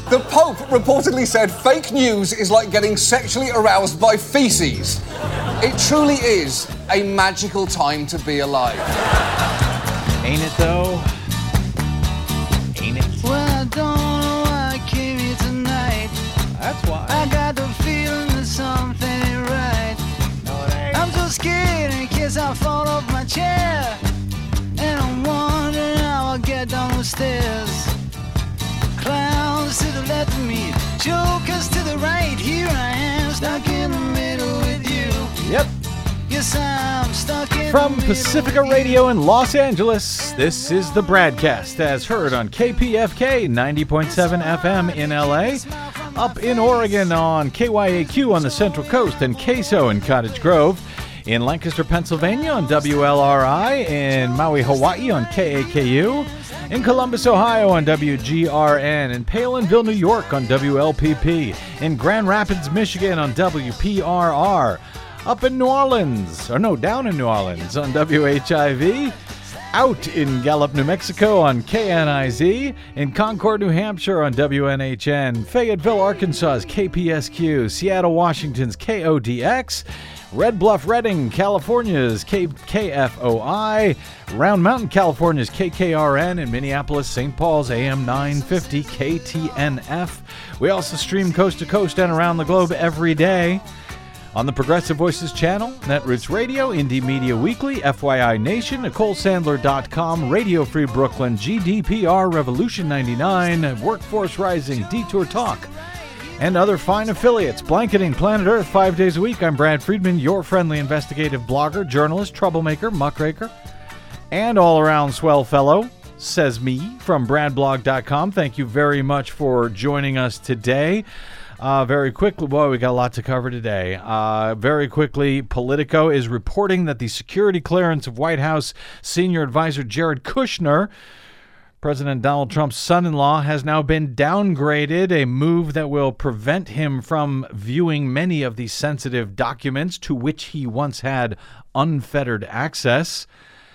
The Pope reportedly said fake news is like getting sexually aroused by feces. It truly is a magical time to be alive. Ain't it though? Ain't it? Well, I don't know why I came here tonight. That's why. I got the feeling that something ain't right. No, it ain't. I'm so scared in case I fall off my chair. And I'm wondering how I'll get down the stairs. Clowns to the left of me, jokers to the right. Here I am, stuck in the middle with you. Yep. Yes, I'm stuck in From the middle Pacifica with Radio in Los Angeles, this is the Bradcast, as heard on KPFK 90.7 FM in LA, up in Oregon on KYAQ on the Central Coast, and KSO in Cottage Grove, in Lancaster, Pennsylvania on WLRI, in Maui, Hawaii on KAKU, in Columbus, Ohio on WGRN, in Palinville, New York on WLPP, in Grand Rapids, Michigan on WPRR, up in New Orleans, or no, down in New Orleans on WHIV, out in Gallup, New Mexico on KNIZ, in Concord, New Hampshire on WNHN, Fayetteville, Arkansas's KPSQ, Seattle, Washington's KODX, Red Bluff, Redding, California's KFOI, Round Mountain, California's KKRN, and Minneapolis, St. Paul's AM 950 KTNF. We also stream coast to coast and around the globe every day on the Progressive Voices channel, Netroots Radio, Indie Media Weekly, FYI Nation, NicoleSandler.com, Radio Free Brooklyn, GDPR, Revolution 99, Workforce Rising, Detour Talk, and other fine affiliates, blanketing planet Earth 5 days a week. I'm Brad Friedman, your friendly investigative blogger, journalist, troublemaker, muckraker, and all-around swell fellow, says me, from bradblog.com. Thank you very much for joining us today. Very quickly, boy, we got a lot to cover today. Very quickly, Politico is reporting that the security clearance of White House senior advisor Jared Kushner, President Donald Trump's son-in-law, has now been downgraded, a move that will prevent him from viewing many of the sensitive documents to which he once had unfettered access.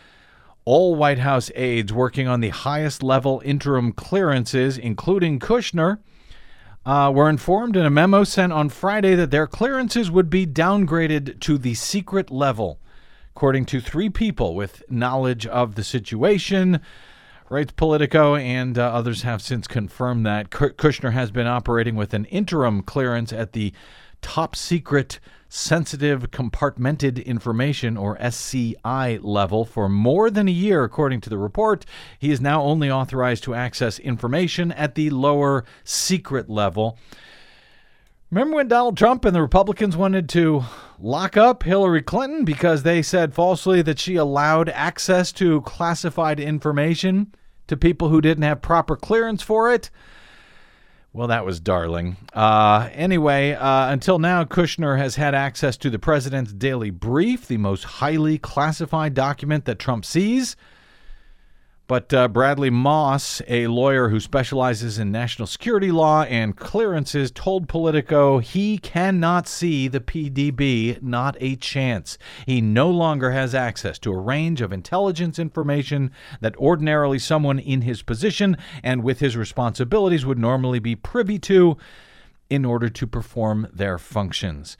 All White House aides working on the highest level interim clearances, including Kushner, were informed in a memo sent on Friday that their clearances would be downgraded to the secret level, according to 3 people with knowledge of the situation. Writes Politico, and others have since confirmed that Kushner has been operating with an interim clearance at the top secret sensitive compartmented information, or SCI, level for more than a year, according to the report. He is now only authorized to access information at the lower secret level. Remember when Donald Trump and the Republicans wanted to lock up Hillary Clinton because they said falsely that she allowed access to classified information to people who didn't have proper clearance for it? Well, that was darling. Anyway, until now, Kushner has had access to the president's daily brief, the most highly classified document that Trump sees. But Bradley Moss, a lawyer who specializes in national security law and clearances, told Politico he cannot see the PDB, not a chance. He no longer has access to a range of intelligence information that ordinarily someone in his position and with his responsibilities would normally be privy to in order to perform their functions.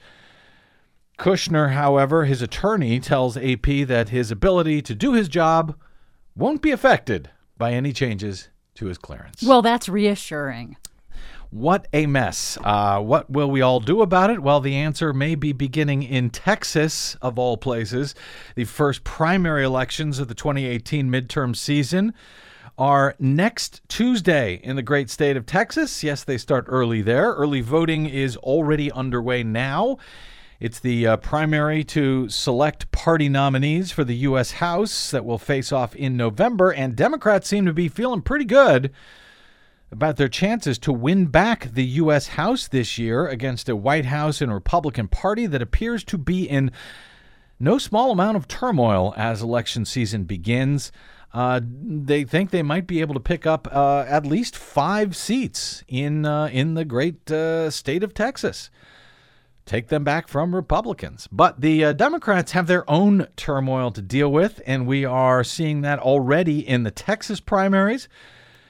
Kushner, however, his attorney, tells AP that his ability to do his job won't be affected by any changes to his clearance. Well, that's reassuring. What a mess. What will we all do about it? Well, the answer may be beginning in Texas, of all places. The first primary elections of the 2018 midterm season are next Tuesday in the great state of Texas. Yes, they start early there. Early voting is already underway now. It's the primary to select party nominees for the U.S. House that will face off in November, and Democrats seem to be feeling pretty good about their chances to win back the U.S. House this year against a White House and Republican Party that appears to be in no small amount of turmoil as election season begins. They think they might be able to pick up at least 5 seats in the great state of Texas. Take them back from Republicans. But the Democrats have their own turmoil to deal with, and we are seeing that already in the Texas primaries,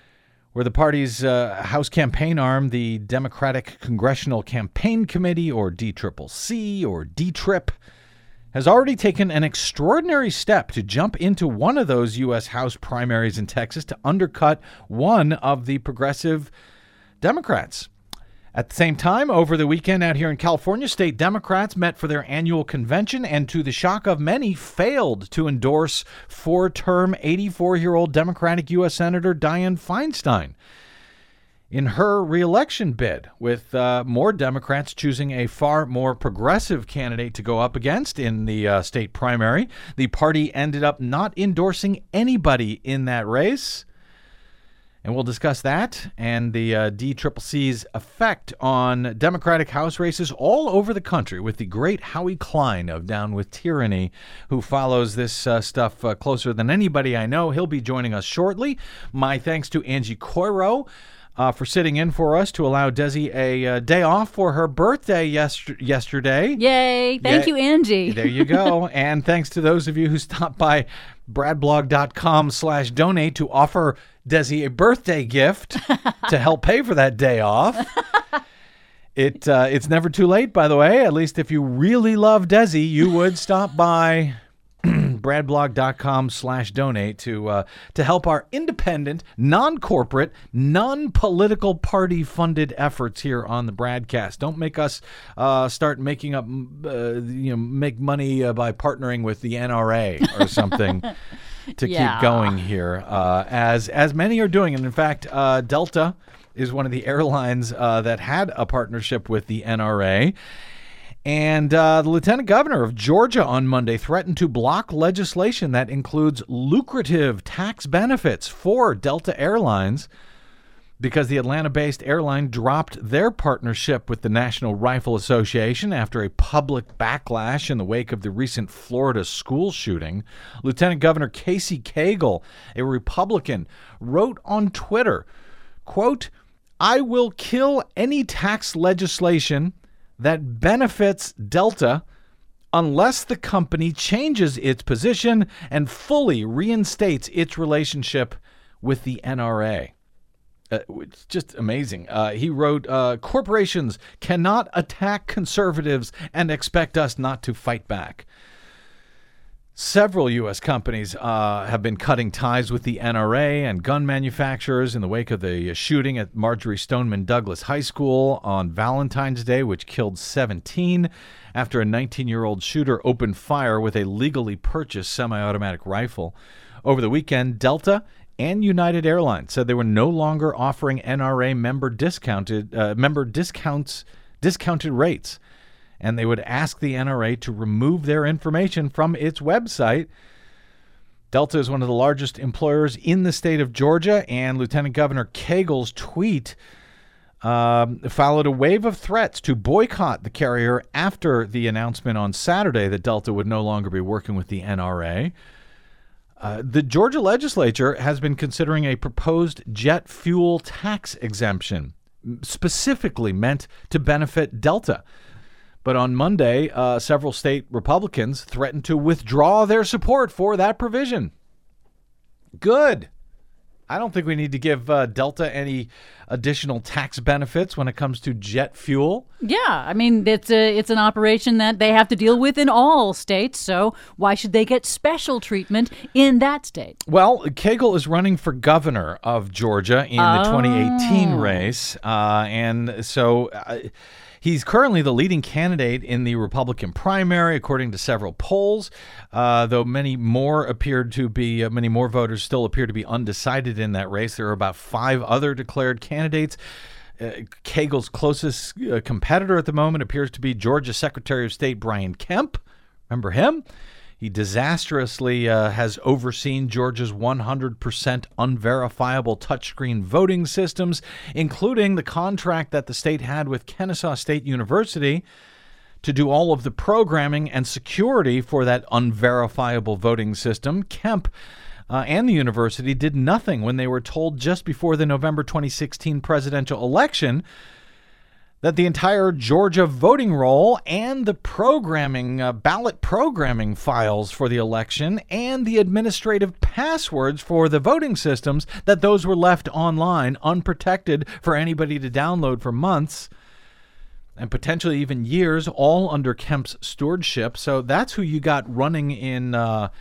where the party's House campaign arm, the Democratic Congressional Campaign Committee, or DCCC, or DTRIP, has already taken an extraordinary step to jump into one of those U.S. House primaries in Texas to undercut one of the progressive Democrats. At the same time, over the weekend out here in California, state Democrats met for their annual convention and, to the shock of many, failed to endorse four-term 84-year-old Democratic U.S. Senator Dianne Feinstein in her re-election bid, with more Democrats choosing a far more progressive candidate to go up against in the state primary. The party ended up not endorsing anybody in that race. And we'll discuss that and the DCCC's effect on Democratic House races all over the country with the great Howie Klein of Down with Tyranny, who follows this stuff closer than anybody I know. He'll be joining us shortly. My thanks to Angie Coiro for sitting in for us to allow Desi a day off for her birthday yesterday. Yay. Thank you, Angie. There you go. And thanks to those of you who stopped by bradblog.com/donate to offer Desi a birthday gift to help pay for that day off. It's never too late, by the way. At least if you really love Desi, you would stop by bradblog.com/donate to help our independent, non-corporate, non-political party-funded efforts here on the Bradcast. Don't make us start making up, make money by partnering with the NRA or something to keep going here, as many are doing. And in fact, Delta is one of the airlines that had a partnership with the NRA. And the lieutenant governor of Georgia on Monday threatened to block legislation that includes lucrative tax benefits for Delta Airlines because the Atlanta-based airline dropped their partnership with the National Rifle Association after a public backlash in the wake of the recent Florida school shooting. Lieutenant Governor Casey Cagle, a Republican, wrote on Twitter, quote, "I will kill any tax legislation that benefits Delta unless the company changes its position and fully reinstates its relationship with the NRA." It's just amazing. He wrote, "Corporations cannot attack conservatives and expect us not to fight back." Several U.S. companies have been cutting ties with the NRA and gun manufacturers in the wake of the shooting at Marjory Stoneman Douglas High School on Valentine's Day, which killed 17 after a 19-year-old shooter opened fire with a legally purchased semi-automatic rifle. Over the weekend, Delta and United Airlines said they were no longer offering NRA member discounted rates, and they would ask the NRA to remove their information from its website. Delta is one of the largest employers in the state of Georgia, and Lieutenant Governor Cagle's tweet followed a wave of threats to boycott the carrier after the announcement on Saturday that Delta would no longer be working with the NRA. The Georgia legislature has been considering a proposed jet fuel tax exemption, specifically meant to benefit Delta. But on Monday, several state Republicans threatened to withdraw their support for that provision. Good. I don't think we need to give Delta any additional tax benefits when it comes to jet fuel. Yeah, I mean, it's an operation that they have to deal with in all states, so why should they get special treatment in that state? Well, Cagle is running for governor of Georgia in the 2018 race, and so... he's currently the leading candidate in the Republican primary, according to several polls, though many more voters still appear to be undecided in that race. There are about 5 other declared candidates. Cagle's closest competitor at the moment appears to be Georgia Secretary of State Brian Kemp. Remember him? He disastrously has overseen Georgia's 100% unverifiable touchscreen voting systems, including the contract that the state had with Kennesaw State University to do all of the programming and security for that unverifiable voting system. Kemp and the university did nothing when they were told just before the November 2016 presidential election that the entire Georgia voting roll and the ballot programming files for the election and the administrative passwords for the voting systems, that those were left online unprotected for anybody to download for months and potentially even years, all under Kemp's stewardship. So that's who you got running in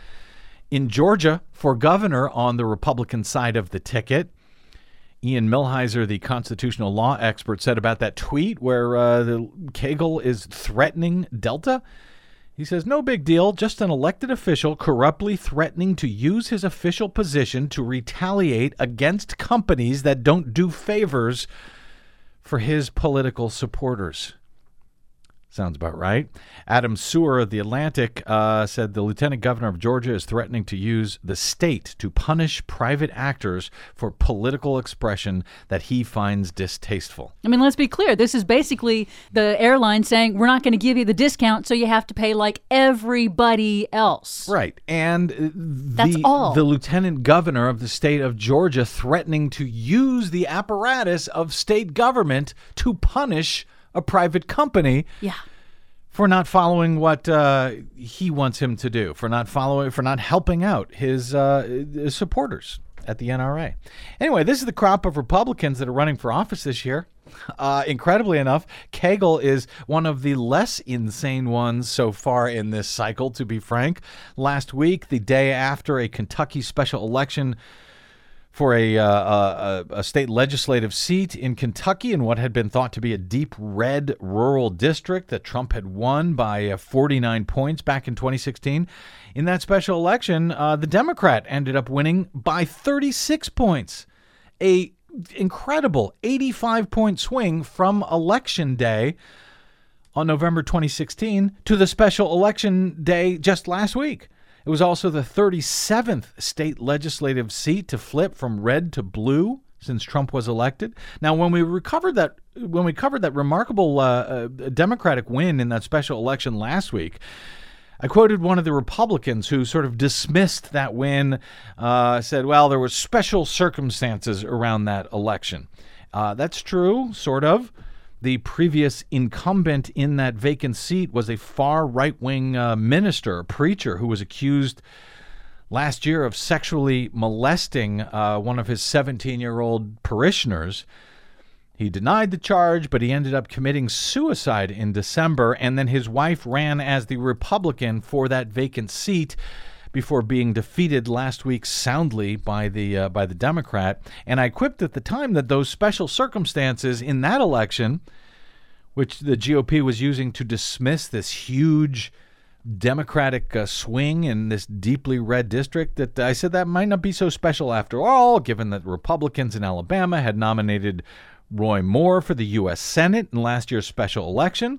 Georgia for governor on the Republican side of the ticket. Ian Millhiser, the constitutional law expert, said about that tweet where the Cagle is threatening Delta. He says, no big deal, just an elected official corruptly threatening to use his official position to retaliate against companies that don't do favors for his political supporters. Sounds about right. Adam Sewer of The Atlantic said the lieutenant governor of Georgia is threatening to use the state to punish private actors for political expression that he finds distasteful. I mean, let's be clear. This is basically the airline saying, we're not going to give you the discount, so you have to pay like everybody else. Right. And That's all. The lieutenant governor of the state of Georgia threatening to use the apparatus of state government to punish a private company for not following what he wants him to do, for not helping out his supporters at the NRA. Anyway, this is the crop of Republicans that are running for office this year. Incredibly enough, Cagle is one of the less insane ones so far in this cycle, to be frank. Last week, the day after a Kentucky special election for a state legislative seat in Kentucky in what had been thought to be a deep red rural district that Trump had won by 49 points back in 2016. In that special election, the Democrat ended up winning by 36 points, a incredible 85-point swing from Election Day on November 2016 to the special election day just last week. It was also the 37th state legislative seat to flip from red to blue since Trump was elected. Now, when we covered that remarkable Democratic win in that special election last week, I quoted one of the Republicans who sort of dismissed that win, said, well, there were special circumstances around that election. That's true, sort of. The previous incumbent in that vacant seat was a far right-wing minister, a preacher, who was accused last year of sexually molesting one of his 17-year-old parishioners. He denied the charge, but he ended up committing suicide in December, and then his wife ran as the Republican for that vacant seat before being defeated last week soundly by the Democrat. And I quipped at the time that those special circumstances in that election, which the GOP was using to dismiss this huge Democratic swing in this deeply red district, that I said that might not be so special after all, given that Republicans in Alabama had nominated Roy Moore for the U.S. Senate in last year's special election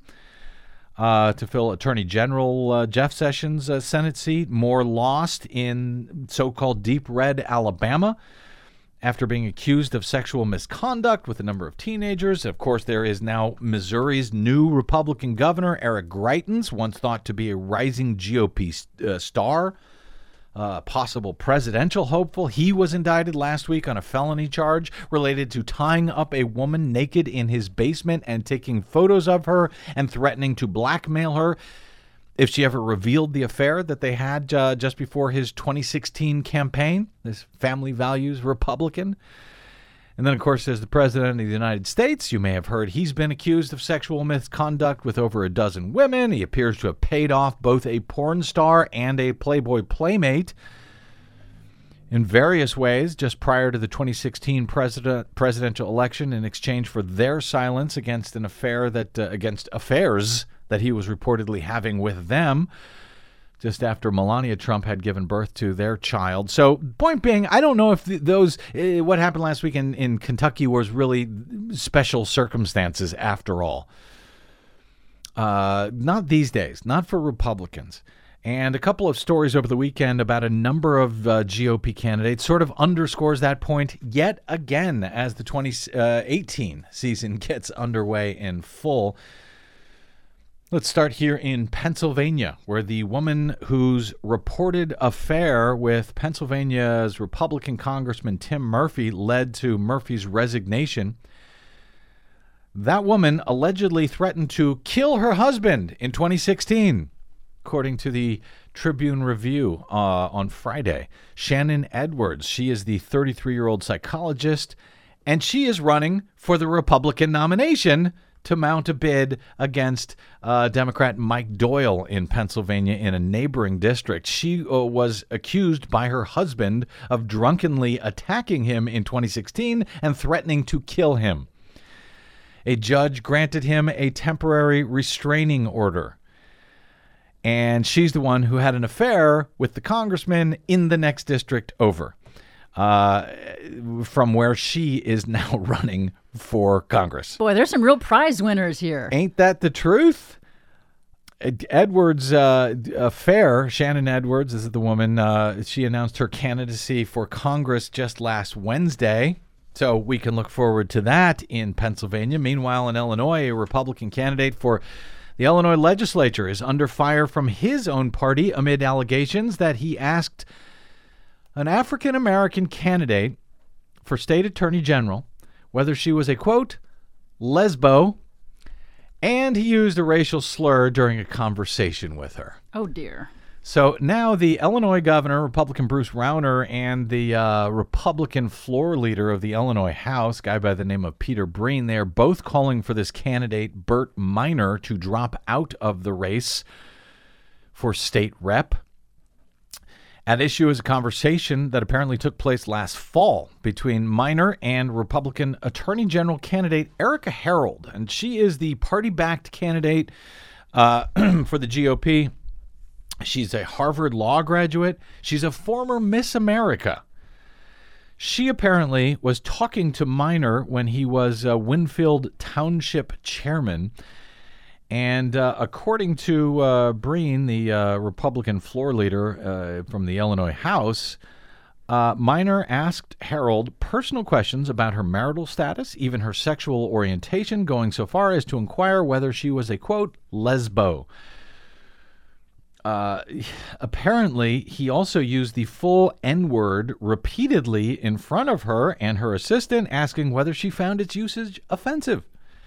to fill Attorney General Jeff Sessions' Senate seat. Moore lost in so-called deep red Alabama after being accused of sexual misconduct with a number of teenagers. Of course, there is now Missouri's new Republican governor, Eric Greitens, once thought to be a rising GOP star, possible presidential hopeful. He was indicted last week on a felony charge related to tying up a woman naked in his basement and taking photos of her and threatening to blackmail her if she ever revealed the affair that they had just before his 2016 campaign, this family values Republican. And then, of course, there's the President of the United States. You may have heard he's been accused of sexual misconduct with over a dozen women. He appears to have paid off both a porn star and a Playboy playmate in various ways just prior to the 2016 presidential election in exchange for their silence against an affair against affairs that he was reportedly having with them just after Melania Trump had given birth to their child. So, point being, I don't know if what happened last week in Kentucky was really special circumstances after all. Not these days, not for Republicans. And a couple of stories over the weekend about a number of GOP candidates sort of underscores that point yet again as the 2018 season gets underway in full. Let's start here in Pennsylvania, where the woman whose reported affair with Pennsylvania's Republican Congressman Tim Murphy led to Murphy's resignation That woman allegedly threatened to kill her husband in 2016, according to the Tribune Review on Friday. Shannon Edwards, she is the 33-year-old psychologist, and she is running for the Republican nomination to mount a bid against Democrat Mike Doyle in Pennsylvania in a neighboring district. She was accused by her husband of drunkenly attacking him in 2016 and threatening to kill him. A judge granted him a temporary restraining order. And she's the one who had an affair with the congressman in the next district over, from where she is now running for Congress. Boy, there's some real prize winners here. Ain't that the truth? Edwards' affair, Shannon Edwards, this is the woman, she announced her candidacy for Congress just last Wednesday. So we can look forward to that in Pennsylvania. Meanwhile, in Illinois, a Republican candidate for the Illinois legislature is under fire from his own party amid allegations that he asked an African-American candidate for state attorney general whether she was a, quote, lesbo, and he used a racial slur during a conversation with her. Oh, dear. So now the Illinois governor, Republican Bruce Rauner, and the Republican floor leader of the Illinois House, a guy by the name of Peter Breen, they are both calling for this candidate, Burt Minor, to drop out of the race for state rep. At issue is a conversation that apparently took place last fall between Minor and Republican Attorney General candidate Erica Harold. And she is the party-backed candidate for the GOP. She's a Harvard Law graduate. She's a former Miss America. She apparently was talking to Minor when he was Winfield Township chairman. And according to Breen, the Republican floor leader from the Illinois House, Minor asked Harold personal questions about her marital status, even her sexual orientation, going so far as to inquire whether she was a, quote, lesbo. Apparently, he also used the full N-word repeatedly in front of her and her assistant, asking whether she found its usage offensive.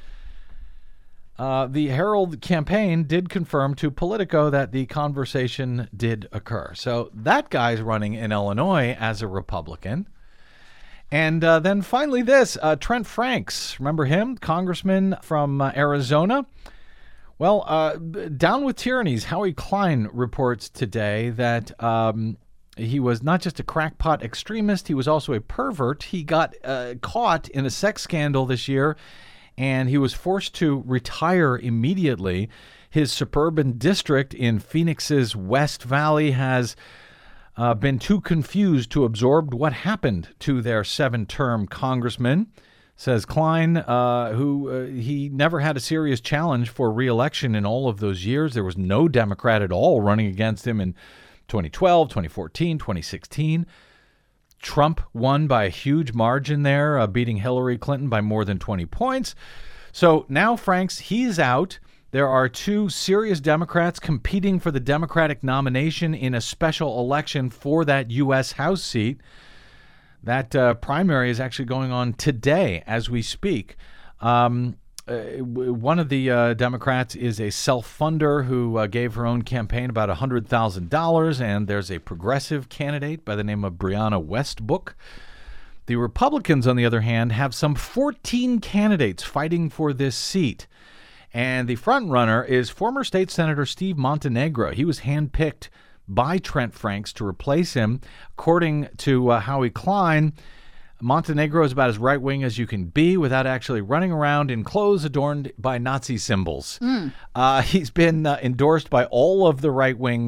The Herald campaign did confirm to Politico that the conversation did occur. So that guy's running in Illinois as a Republican. And then finally this, Trent Franks. Remember him? Congressman from Arizona. Well, Down with Tyranny's Howie Klein reports today that he was not just a crackpot extremist, he was also a pervert. He got caught in a sex scandal this year, and he was forced to retire immediately. His suburban district in Phoenix's West Valley has been too confused to absorb what happened to their 7-term congressman. Says Klein, who he never had a serious challenge for re-election in all of those years. There was no Democrat at all running against him in 2012, 2014, 2016. Trump won by a huge margin there, beating Hillary Clinton by more than 20 points. So now Franks, he's out. There are 2 serious Democrats competing for the Democratic nomination in a special election for that U.S. House seat. That primary is actually going on today as we speak. One of the Democrats is a self-funder who gave her own campaign about $100,000, and there's a progressive candidate by the name of Brianna Westbrook. The Republicans, on the other hand, have some 14 candidates fighting for this seat. And the front runner is former State Senator Steve Montenegro. He was handpicked by Trent Franks to replace him. According to Howie Klein, Montenegro is about as right-wing as you can be without actually running around in clothes adorned by Nazi symbols. He's been endorsed by all of the right-wing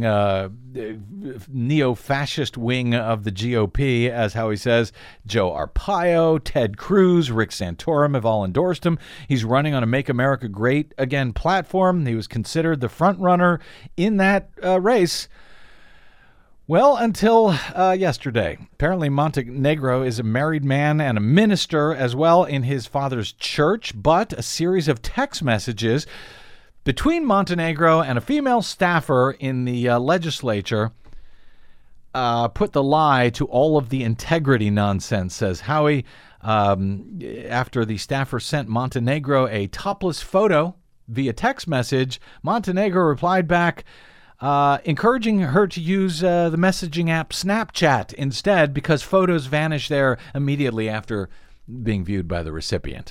neo-fascist wing of the GOP, as Howie says. Joe Arpaio, Ted Cruz, Rick Santorum have all endorsed him. He's running on a Make America Great Again platform. He was considered the front runner in that race. Well, until yesterday. Apparently Montenegro is a married man and a minister as well in his father's church, but a series of text messages between Montenegro and a female staffer in the legislature put the lie to all of the integrity nonsense, says Howie. After the staffer sent Montenegro a topless photo via text message, Montenegro replied back, encouraging her to use the messaging app Snapchat instead because photos vanish there immediately after being viewed by the recipient.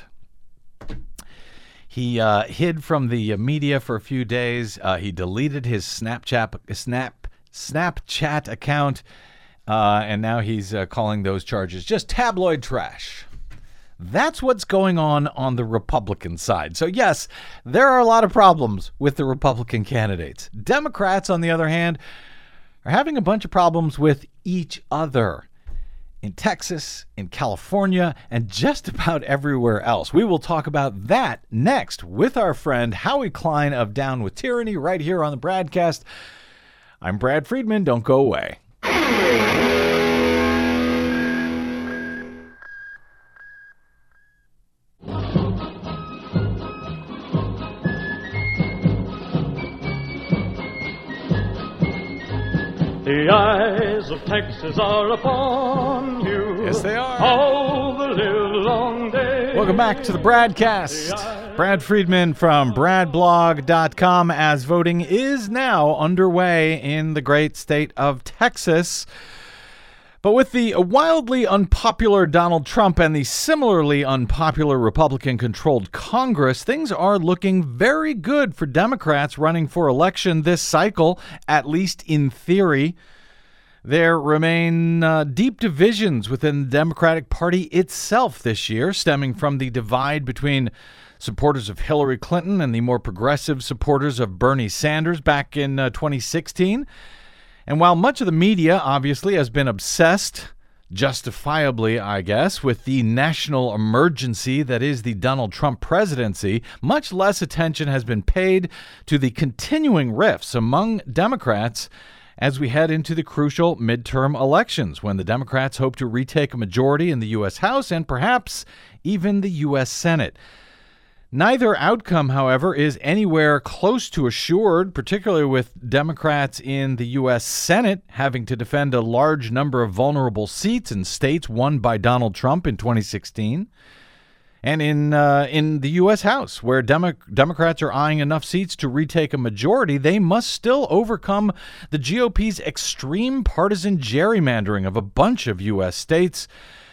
He hid from the media for a few days. He deleted his Snapchat account, and now he's calling those charges just tabloid trash. That's what's going on the Republican side. So yes, there are a lot of problems with the Republican candidates. Democrats, on the other hand, are having a bunch of problems with each other in Texas, in California, and just about everywhere else. We will talk about that next with our friend Howie Klein of Down with Tyranny right here on the Bradcast. I'm Brad Friedman. Don't go away. The eyes of Texas are upon you. Yes, they are. All the live long day. Welcome back to the Bradcast. Brad Friedman from BradBlog.com, as voting is now underway in the great state of Texas. But with the wildly unpopular Donald Trump and the similarly unpopular Republican-controlled Congress, things are looking very good for Democrats running for election this cycle, at least in theory. There remain deep divisions within the Democratic Party itself this year, stemming from the divide between supporters of Hillary Clinton and the more progressive supporters of Bernie Sanders back in 2016. And while much of the media obviously has been obsessed, justifiably, I guess, with the national emergency that is the Donald Trump presidency, much less attention has been paid to the continuing rifts among Democrats as we head into the crucial midterm elections, when the Democrats hope to retake a majority in the U.S. House and perhaps even the U.S. Senate. Neither outcome, however, is anywhere close to assured, particularly with Democrats in the U.S. Senate having to defend a large number of vulnerable seats in states won by Donald Trump in 2016. And in the U.S. House, where Democrats are eyeing enough seats to retake a majority, they must still overcome the GOP's extreme partisan gerrymandering of a bunch of U.S. states,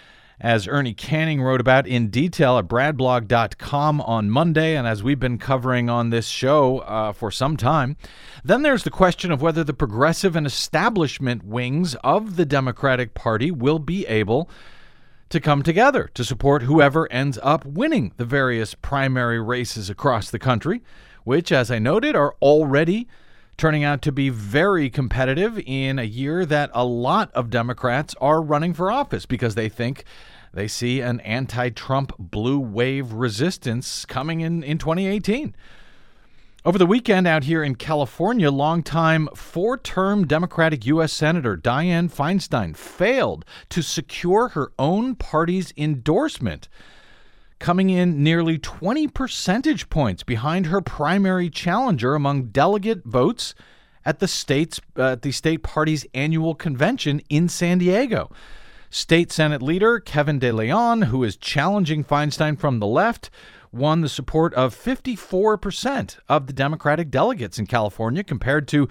as Ernie Canning wrote about in detail at bradblog.com on Monday, and as we've been covering on this show for some time. Then there's the question of whether the progressive and establishment wings of the Democratic Party will be able to come together to support whoever ends up winning the various primary races across the country, which, as I noted, are already turning out to be very competitive in a year that a lot of Democrats are running for office because they think they see an anti-Trump blue wave resistance coming in 2018. Over the weekend out here in California, longtime four-term Democratic U.S. Senator Dianne Feinstein failed to secure her own party's endorsement, coming in nearly 20 percentage points behind her primary challenger among delegate votes at the state party's annual convention in San Diego. State Senate leader Kevin De Leon, who is challenging Feinstein from the left, won the support of 54% of the Democratic delegates in California, compared to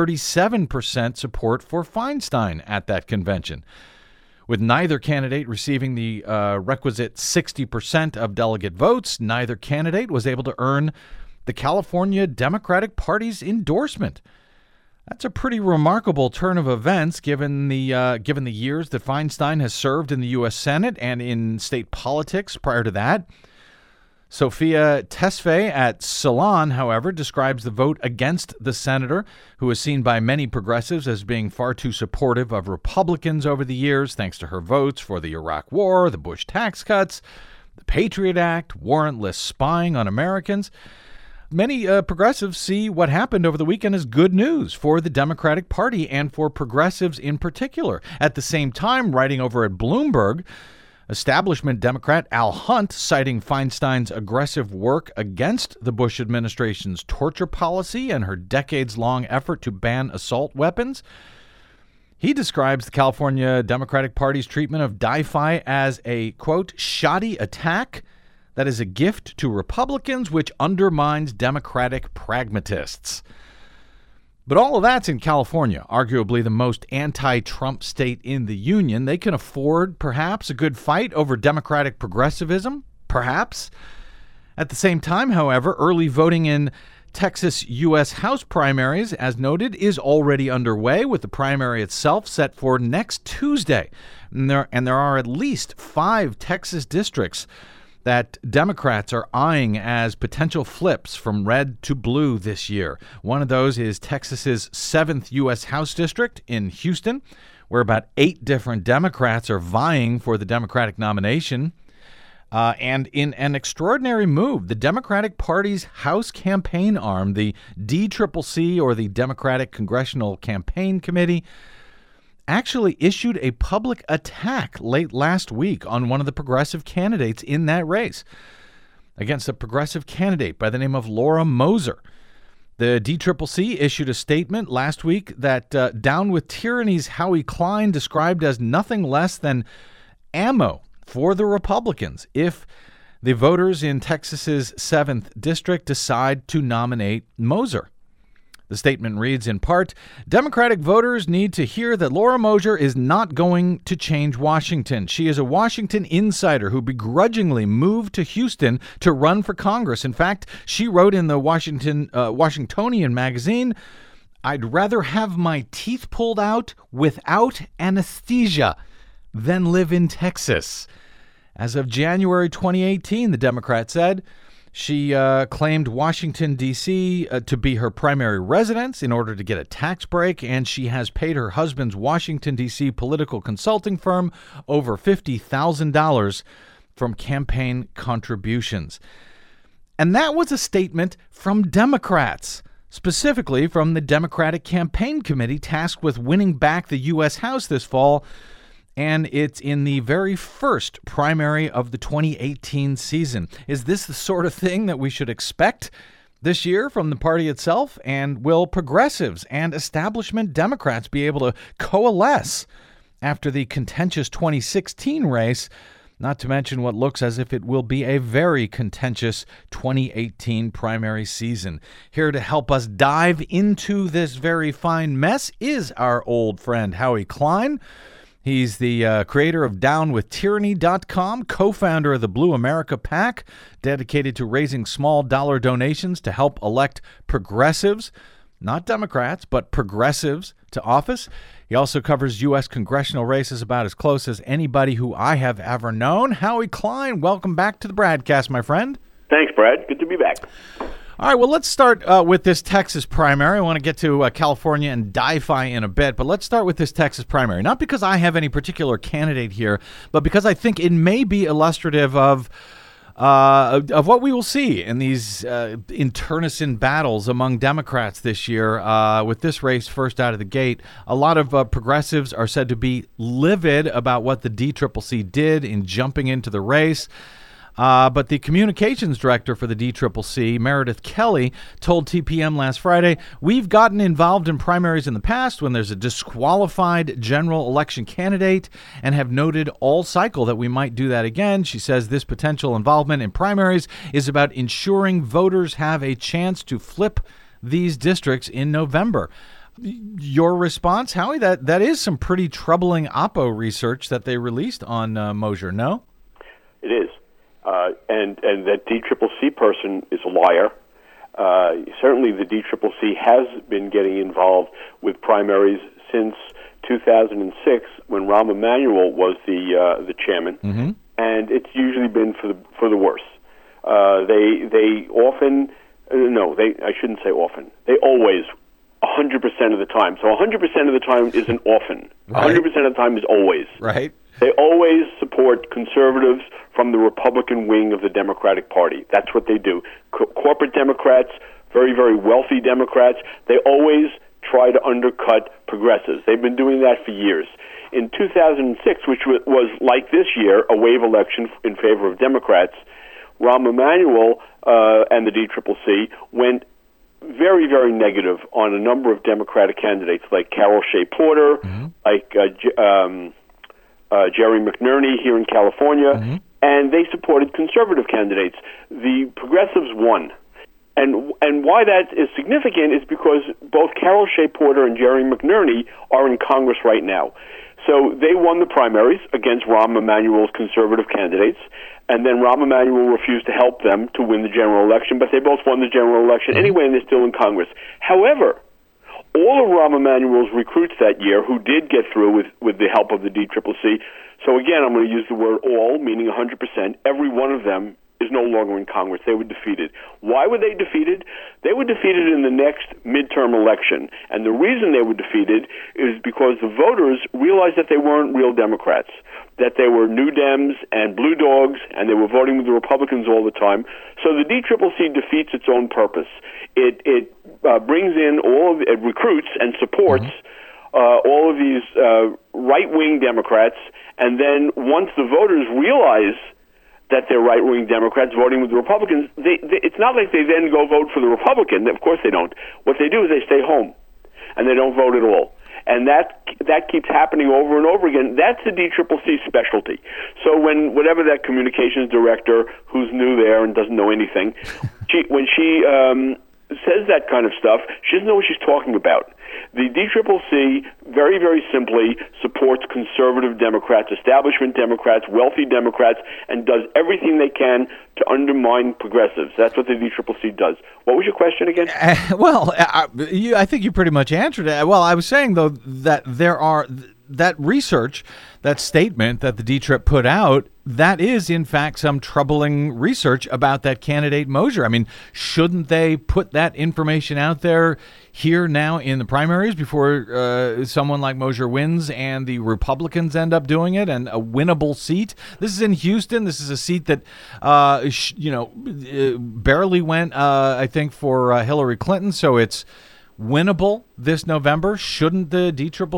37% support for Feinstein at that convention. With neither candidate receiving the requisite 60% of delegate votes, neither candidate was able to earn the California Democratic Party's endorsement. That's a pretty remarkable turn of events, given the years that Feinstein has served in the U.S. Senate and in state politics prior to that. Sophia Tesfaye at Salon, however, describes the vote against the senator, who is seen by many progressives as being far too supportive of Republicans over the years, thanks to her votes for the Iraq War, the Bush tax cuts, the Patriot Act, warrantless spying on Americans. Many progressives see what happened over the weekend as good news for the Democratic Party and for progressives in particular. At the same time, writing over at Bloomberg, establishment Democrat Al Hunt, citing Feinstein's aggressive work against the Bush administration's torture policy and her decades-long effort to ban assault weapons, He describes the California Democratic Party's treatment of DiFi as a, quote, shoddy attack that is a gift to Republicans which undermines Democratic pragmatists. But all of that's in California, arguably the most anti-Trump state in the union. They can afford, perhaps, a good fight over Democratic progressivism, perhaps. At the same time, however, early voting in Texas U.S. House primaries, as noted, is already underway, with the primary itself set for next Tuesday. And there are at least 5 Texas districts that Democrats are eyeing as potential flips from red to blue this year. One of those is Texas's 7th U.S. House district in Houston, where about 8 different Democrats are vying for the Democratic nomination. And in an extraordinary move, the Democratic Party's House campaign arm, the DCCC, or the Democratic Congressional Campaign Committee, actually issued a public attack late last week on one of the progressive candidates in that race, against a progressive candidate by the name of Laura Moser. The DCCC issued a statement last week that Down with Tyranny's Howie Klein described as nothing less than ammo for the Republicans if the voters in Texas's 7th district decide to nominate Moser. The statement reads in part, Democratic voters need to hear that Laura Moser is not going to change Washington. She is a Washington insider who begrudgingly moved to Houston to run for Congress. In fact, she wrote in the Washingtonian magazine, I'd rather have my teeth pulled out without anesthesia than live in Texas. As of January 2018, the Democrat said, she claimed Washington, D.C. To be her primary residence in order to get a tax break, and she has paid her husband's Washington, D.C. political consulting firm over $50,000 from campaign contributions. And that was a statement from Democrats, specifically from the Democratic Campaign Committee tasked with winning back the U.S. House this fall. And it's in the very first primary of the 2018 season. Is this the sort of thing that we should expect this year from the party itself? And will progressives and establishment Democrats be able to coalesce after the contentious 2016 race, not to mention what looks as if it will be a very contentious 2018 primary season? Here to help us dive into this very fine mess is our old friend Howie Klein. He's the creator of DownWithTyranny.com, co-founder of the Blue America PAC, dedicated to raising small dollar donations to help elect progressives, not Democrats, but progressives, to office. He also covers U.S. congressional races about as close as anybody who I have ever known. Howie Klein, welcome back to the Bradcast, my friend. Thanks, Brad. Good to be back. All right, well, let's start with this Texas primary. I want to get to California and DiFi in a bit, but let's start with this Texas primary. Not because I have any particular candidate here, but because I think it may be illustrative of what we will see in these internecine battles among Democrats this year with this race first out of the gate. A lot of progressives are said to be livid about what the DCCC did in jumping into the race. But the communications director for the DCCC, Meredith Kelly, told TPM last Friday, we've gotten involved in primaries in the past when there's a disqualified general election candidate and have noted all cycle that we might do that again. She says this potential involvement in primaries is about ensuring voters have a chance to flip these districts in November. Your response, Howie? That is some pretty troubling Oppo research that they released on Moser, no? It is. And that DCCC person is a liar. Certainly the DCCC has been getting involved with primaries since 2006 when Rahm Emanuel was the chairman, and it's usually been for the worse. They often, I shouldn't say often. They always, 100% of the time. So 100% of the time isn't often. 100% of the time is always. Right. They always support conservatives from the Republican wing of the Democratic Party. That's what they do. Corporate Democrats, very, very wealthy Democrats, they always try to undercut progressives. They've been doing that for years. In 2006, which was like this year, a wave election in favor of Democrats, Rahm Emanuel and the DCCC went very, very negative on a number of Democratic candidates like Carol Shea Porter, like Jerry McNerney here in California, and they supported conservative candidates. The progressives won. And why that is significant is because both Carol Shea Porter and Jerry McNerney are in Congress right now. So they won the primaries against Rahm Emanuel's conservative candidates, and then Rahm Emanuel refused to help them to win the general election, but they both won the general election anyway, and they're still in Congress. However, all of Rahm Emanuel's recruits that year who did get through with the help of the DCCC, so again, I'm going to use the word all, meaning 100%, every one of them is no longer in Congress. They were defeated. Why were they defeated? They were defeated in the next midterm election. And the reason they were defeated is because the voters realized that they weren't real Democrats, that they were New Dems and Blue Dogs, and they were voting with the Republicans all the time. So the DCCC defeats its own purpose. It brings in it recruits and supports all of these right-wing Democrats, and then once the voters realize that they're right-wing Democrats voting with the Republicans, it's not like they then go vote for the Republican. Of course they don't. What they do is they stay home, and they don't vote at all. And that keeps happening over and over again. That's the DCCC specialty. So whatever that communications director who's new there and doesn't know anything, when she says that kind of stuff, she doesn't know what she's talking about. The DCCC, very, very simply, supports conservative Democrats, establishment Democrats, wealthy Democrats, and does everything they can to undermine progressives. That's what the DCCC does. What was your question again? I think you pretty much answered it. Well, I was saying, though, that that research, that statement that the D-Trip put out, that is, in fact, some troubling research about that candidate Mosier. I mean, shouldn't they put that information out there here now in the primaries before someone like Mosier wins and the Republicans end up doing it and a winnable seat? This is in Houston. This is a seat that, barely went, I think, for Hillary Clinton. So it's winnable this November. Shouldn't the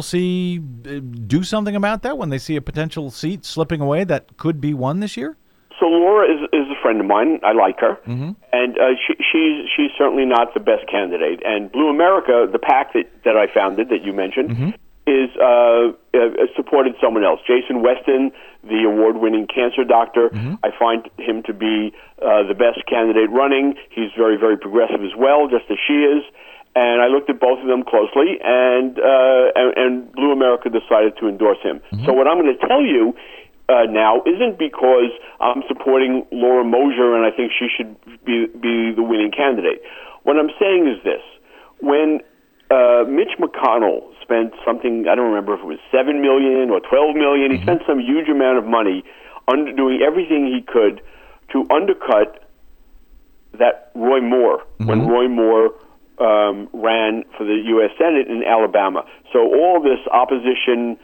DCCC do something about that when they see a potential seat slipping away that could be won this year? So Laura is a friend of mine. I like her, and she's certainly not the best candidate. And Blue America, the PAC that I founded that you mentioned, is supported someone else. Jason Weston, the award-winning cancer doctor. I find him to be the best candidate running. He's very, very progressive as well, just as she is. And I looked at both of them closely, and Blue America decided to endorse him. So what I'm going to tell you now isn't because I'm supporting Laura Mosier and I think she should be the winning candidate. What I'm saying is this. When Mitch McConnell spent something, I don't remember if it was $7 million or $12 million, he spent some huge amount of money doing everything he could to undercut that Roy Moore, when Roy Moore ran for the U.S. Senate in Alabama. So all this opposition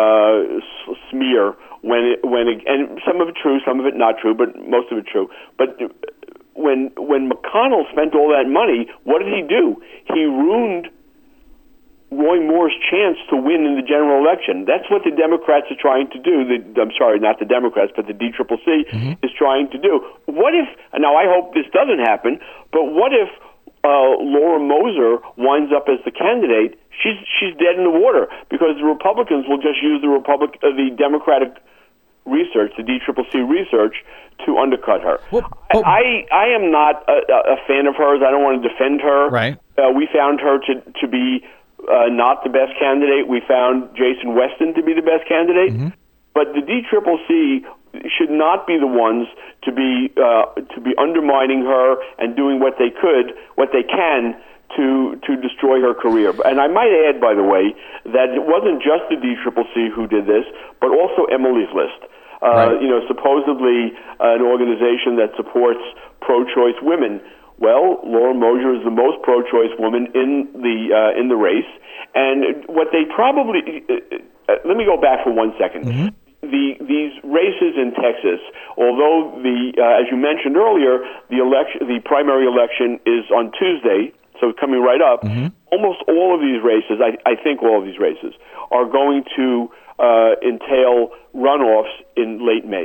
smear, and some of it true, some of it not true, but most of it true. But when McConnell spent all that money, what did he do? He ruined Roy Moore's chance to win in the general election. That's what the Democrats are trying to do. I'm sorry, not the Democrats, but the DCCC is trying to do. What if, now I hope this doesn't happen, but what if Laura Mosier winds up as the candidate? She's dead in the water because the Republicans will just use the Democratic research, the DCCC research, to undercut her. I am not a fan of hers. I don't want to defend her. Right. We found her to be not the best candidate. We found Jason Weston to be the best candidate. But the DCCC should not be the ones to be undermining her and doing what they can to destroy her career. And I might add, by the way, that it wasn't just the DCCC who did this, but also Emily's List. Right. Supposedly an organization that supports pro-choice women. Well, Laura Mosier is the most pro-choice woman in the race, and what they probably let me go back for 1 second. These races in Texas, although as you mentioned earlier, the primary election is on Tuesday, so coming right up. Almost all of these races, I think all of these races, are going to entail runoffs in late May.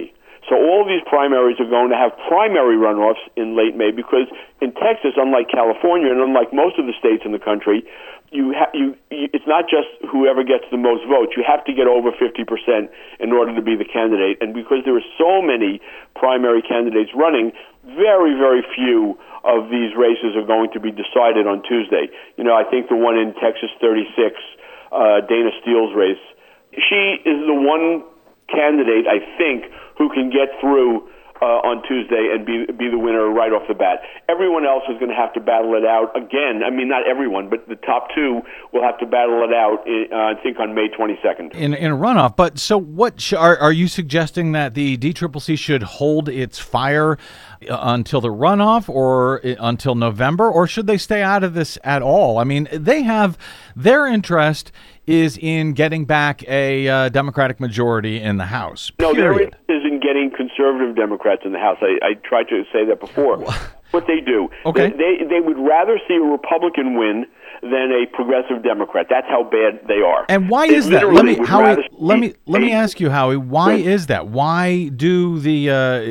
So all of these primaries are going to have primary runoffs in late May because in Texas, unlike California and unlike most of the states in the country, it's not just whoever gets the most votes. You have to get over 50% in order to be the candidate. And because there are so many primary candidates running, very, very few of these races are going to be decided on Tuesday. You know, I think the one in Texas 36, Dana Steele's race, she is the one candidate, I think, who can get through on Tuesday and be the winner right off the bat. Everyone else is going to have to battle it out again. I mean, not everyone, but the top two will have to battle it out, I think, on May 22nd. In a runoff. But so what are you suggesting that the DCCC should hold its fire until the runoff or until November, or should they stay out of this at all? I mean, they have their interest is in getting back a Democratic majority in the House. No, their interest is in getting conservative Democrats in the House. I tried to say that before. What they do, okay. They would rather see a Republican win than a progressive Democrat. That's how bad they are. And why is that? Let me ask you, Howie. Why is that? Why does the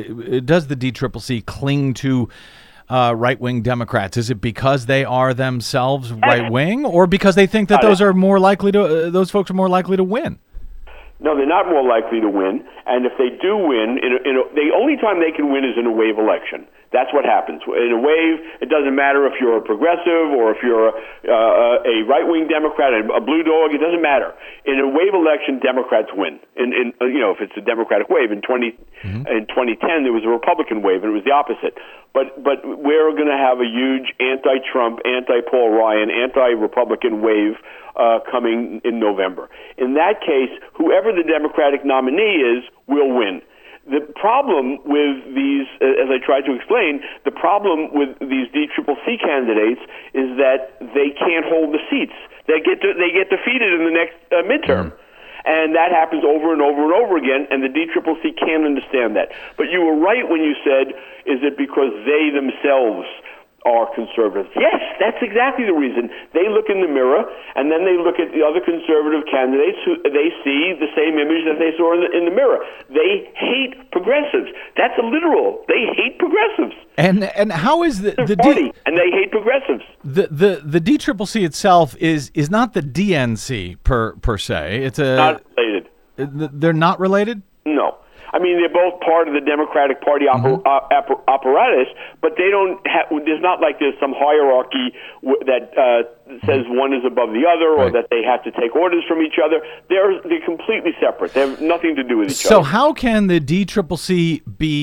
DCCC cling to right-wing Democrats? Is it because they are themselves right-wing, or because they think that those folks are more likely to win? No, they're not more likely to win. And if they do win, the only time they can win is in a wave election. That's what happens. In a wave, it doesn't matter if you're a progressive or if you're a right-wing Democrat, a blue dog. It doesn't matter. In a wave election, Democrats win. If it's a Democratic wave. In 2010, there was a Republican wave, and it was the opposite. But we're going to have a huge anti-Trump, anti-Paul Ryan, anti-Republican wave coming in November. In that case, whoever the Democratic nominee is will win. The problem with these, as I tried to explain, the problem with these DCCC candidates is that they can't hold the seats. They get defeated in the next midterm. And that happens over and over and over again, and the DCCC can't understand that. But you were right when you said, is it because they themselves are conservatives? Yes, that's exactly the reason. They look in the mirror, and then they look at the other conservative candidates who they see the same image that they saw in the mirror. They hate progressives. That's a literal. They hate progressives. And how is the party? And they hate progressives. The DCCC itself is not the DNC per se. It's not related. They're not related? No. I mean, they're both part of the Democratic Party apparatus, but they don't there's not like there's some hierarchy that says one is above the other or that they have to take orders from each other. They're completely separate. They have nothing to do with each other. So how can the DCCC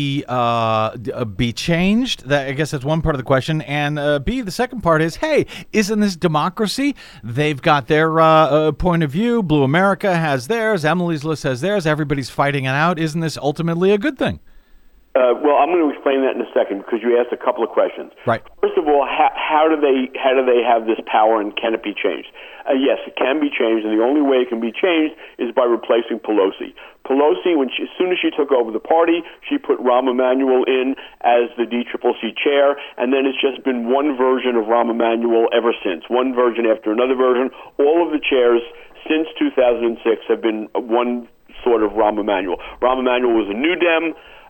be changed? I guess that's one part of the question. And B, the second part is, hey, isn't this democracy? They've got their point of view. Blue America has theirs. Emily's List has theirs. Everybody's fighting it out. Isn't this ultimately a good thing? Well, I'm going to explain that in a second because you asked a couple of questions. Right. First of all, how do they have this power, and can it be changed? Yes, it can be changed, and the only way it can be changed is by replacing Pelosi. Pelosi, as soon as she took over the party, she put Rahm Emanuel in as the DCCC chair, and then it's just been one version of Rahm Emanuel ever since, one version after another version. All of the chairs since 2006 have been one sort of Rahm Emanuel. Rahm Emanuel was a New Dem.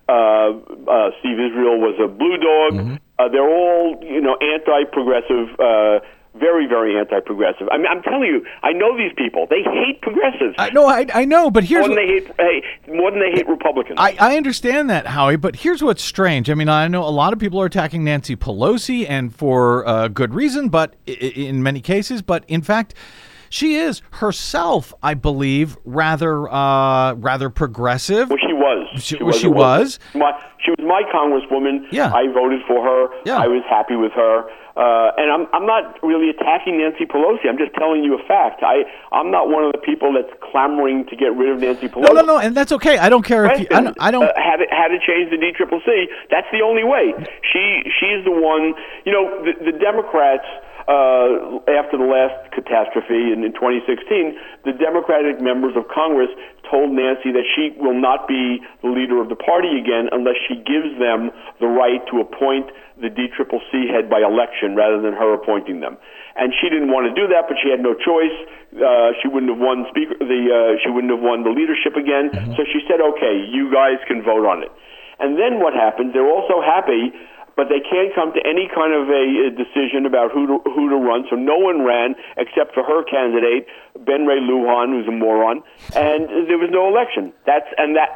Steve Israel was a Blue Dog. They're all, anti-progressive, very, very anti-progressive. I mean, I'm telling you, I know these people. They hate progressives. I know, but here's more than they hate Republicans. I understand that, Howie, but here's what's strange. I mean, I know a lot of people are attacking Nancy Pelosi, and for good reason, but in many cases. But in fact, she is herself, I believe, rather progressive. Well, she was. She was my congresswoman. Yeah. I voted for her. Yeah. I was happy with her. And I'm not really attacking Nancy Pelosi. I'm just telling you a fact. I'm not one of the people that's clamoring to get rid of Nancy Pelosi. No, and that's okay. I don't care if you, I don't. How to change the DCCC? That's the only way. She's the one. The Democrats. after the last catastrophe in 2016, the Democratic members of Congress told Nancy that she will not be the leader of the party again unless she gives them the right to appoint the DCCC head by election rather than her appointing them. And she didn't want to do that, but she had no choice. She wouldn't have won she wouldn't have won the leadership again. So she said, "Okay, you guys can vote on it." And then what happens? They're also happy, but they can't come to any kind of a decision about who to run. So no one ran except for her candidate, Ben Ray Lujan, who's a moron, and there was no election. That's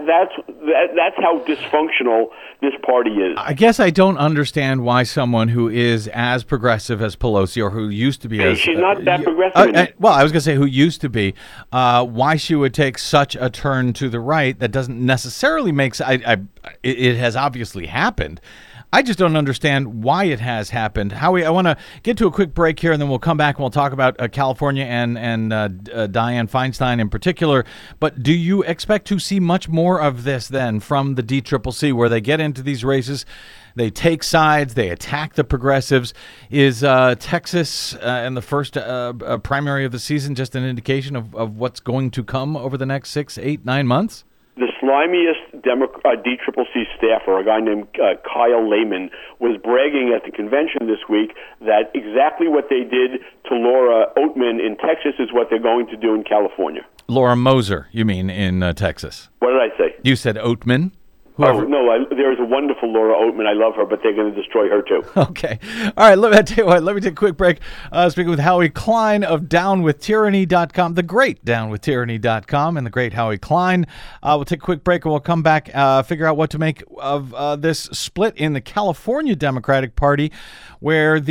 how dysfunctional this party is. I guess I don't understand why someone who is as progressive as Pelosi, or who used to be as... She's not that progressive. Well, I was going to say who used to be, why she would take such a turn to the right that doesn't necessarily make sense. It has obviously happened. I just don't understand why it has happened. Howie, I want to get to a quick break here, and then we'll come back and we'll talk about California and Dianne Feinstein in particular. But do you expect to see much more of this then from the DCCC, where they get into these races, they take sides, they attack the progressives? Is Texas in the first primary of the season just an indication of what's going to come over the next 6, 8, 9 months? The slimiest DCCC staffer, a guy named Kyle Lehman, was bragging at the convention this week that exactly what they did to Laura Oatman in Texas is what they're going to do in California. Laura Moser, you mean, in Texas? What did I say? You said Oatman? Whoever. Oh, no, there's a wonderful Laura Oatman. I love her, but they're going to destroy her, too. Okay. All right, let me take a quick break. Speaking with Howie Klein of DownWithTyranny.com, the great DownWithTyranny.com, and the great Howie Klein. We'll take a quick break, and we'll come back, figure out what to make of this split in the California Democratic Party, where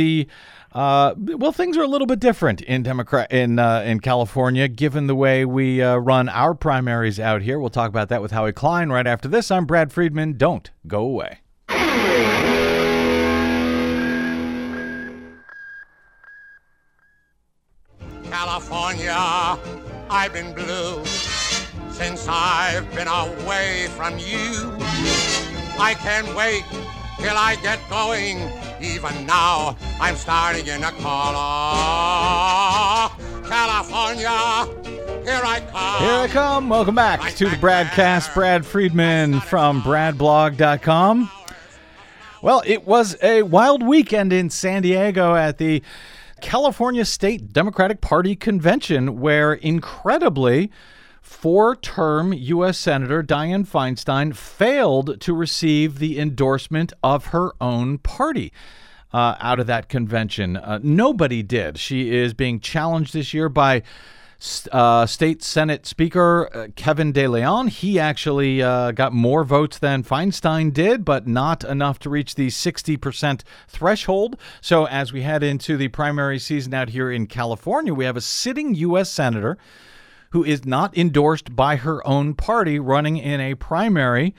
things are a little bit different in California, given the way we run our primaries out here. We'll talk about that with Howie Klein right after this. I'm Brad Friedman. Don't go away. California, I've been blue since I've been away from you. I can't wait till I get going. Even now, I'm starting in a caller. California, here I come. Here I come. Welcome back to the Bradcast. Brad Friedman from BradBlog.com. Well, it was a wild weekend in San Diego at the California State Democratic Party Convention, where incredibly, 4-term U.S. Senator Dianne Feinstein failed to receive the endorsement of her own party out of that convention. Nobody did. She is being challenged this year by State Senate Speaker Kevin De Leon. He actually got more votes than Feinstein did, but not enough to reach the 60% threshold. So as we head into the primary season out here in California, we have a sitting U.S. Senator who is not endorsed by her own party, running in a primary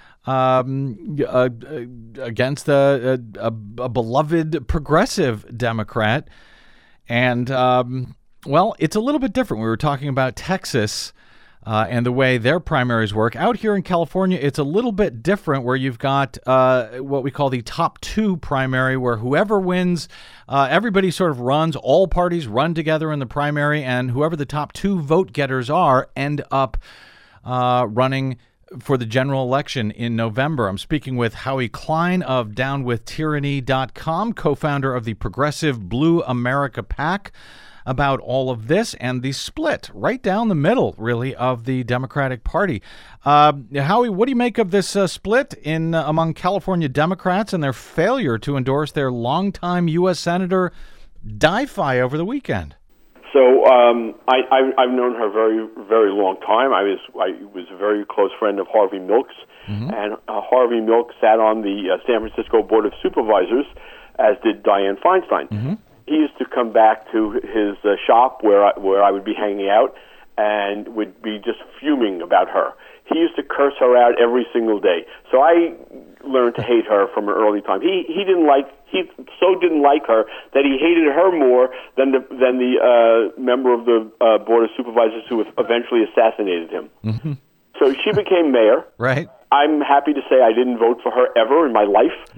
against a beloved progressive Democrat. And, well, it's a little bit different. We were talking about Texas and the way their primaries work. Out here in California, it's a little bit different, where you've got what we call the top 2 primary, where whoever wins, everybody sort of runs, all parties run together in the primary, and whoever the top 2 vote getters are end up running for the general election in November. I'm speaking with Howie Klein of DownWithTyranny.com, co-founder of the Progressive Blue America PAC, about all of this and the split right down the middle, really, of the Democratic Party. Howie, what do you make of this split among California Democrats and their failure to endorse their longtime U.S. Senator Di-Fi over the weekend? So I've known her very, very long time. I was a very close friend of Harvey Milk's, and Harvey Milk sat on the San Francisco Board of Supervisors, as did Dianne Feinstein. He used to come back to his shop where I would be hanging out and would be just fuming about her. He used to curse her out every single day. So I learned to hate her from an early time. He didn't like her that he hated her more than the member of the Board of Supervisors who eventually assassinated him. So she became mayor. Right. I'm happy to say I didn't vote for her ever in my life. Right.